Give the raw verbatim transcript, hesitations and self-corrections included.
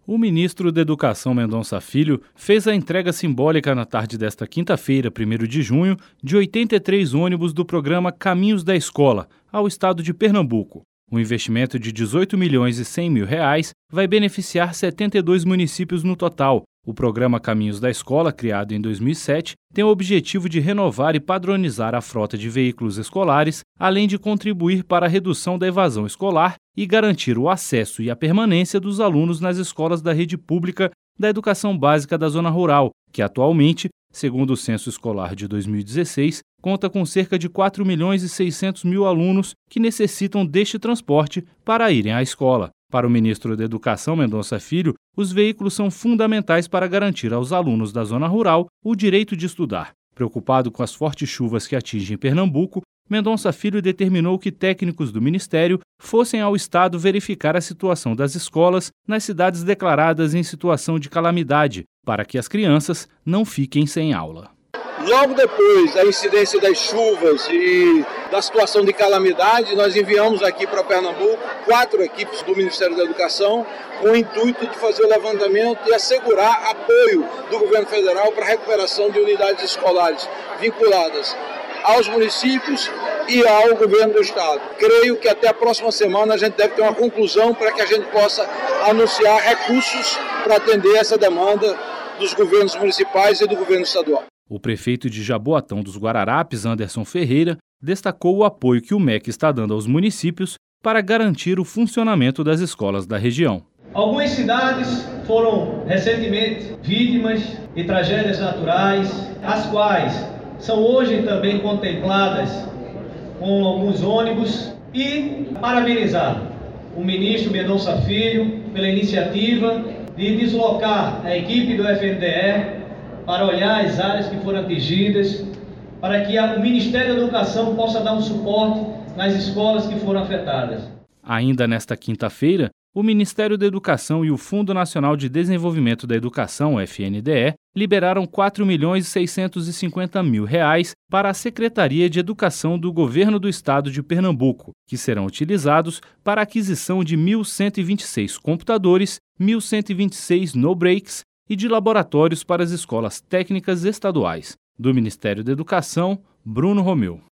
O ministro da Educação, Mendonça Filho, fez a entrega simbólica na tarde desta quinta-feira, primeiro de junho, de oitenta e três ônibus do programa Caminhos da Escola, ao estado de Pernambuco. O investimento de dezoito milhões e cem mil reais vai beneficiar setenta e dois municípios no total. O programa Caminhos da Escola, criado em dois mil e sete, tem o objetivo de renovar e padronizar a frota de veículos escolares, além de contribuir para a redução da evasão escolar e garantir o acesso e a permanência dos alunos nas escolas da rede pública da educação básica da zona rural, que atualmente, segundo o Censo Escolar de dois mil e dezesseis, conta com cerca de quatro milhões e seiscentos mil alunos que necessitam deste transporte para irem à escola. Para o ministro da Educação, Mendonça Filho, os veículos são fundamentais para garantir aos alunos da zona rural o direito de estudar. Preocupado com as fortes chuvas que atingem Pernambuco, Mendonça Filho determinou que técnicos do Ministério fossem ao estado verificar a situação das escolas nas cidades declaradas em situação de calamidade, para que as crianças não fiquem sem aula. Logo depois da incidência das chuvas e da situação de calamidade, nós enviamos aqui para Pernambuco quatro equipes do Ministério da Educação com o intuito de fazer o levantamento e assegurar apoio do governo federal para a recuperação de unidades escolares vinculadas aos municípios e ao governo do estado. Creio que até a próxima semana a gente deve ter uma conclusão para que a gente possa anunciar recursos para atender essa demanda dos governos municipais e do governo estadual. O prefeito de Jaboatão dos Guararapes, Anderson Ferreira, destacou o apoio que o M E C está dando aos municípios para garantir o funcionamento das escolas da região. Algumas cidades foram recentemente vítimas de tragédias naturais, as quais são hoje também contempladas com alguns ônibus, e parabenizar o ministro Mendonça Filho pela iniciativa de deslocar a equipe do F N D E para olhar as áreas que foram atingidas, para que o Ministério da Educação possa dar um suporte nas escolas que foram afetadas. Ainda nesta quinta-feira, o Ministério da Educação e o Fundo Nacional de Desenvolvimento da Educação, F N D E, liberaram quatro milhões e seiscentos e cinquenta mil reais para a Secretaria de Educação do Governo do Estado de Pernambuco, que serão utilizados para a aquisição de mil cento e vinte e seis computadores, mil cento e vinte e seis no-breaks e de laboratórios para as escolas técnicas estaduais. Do Ministério da Educação, Bruno Romeu.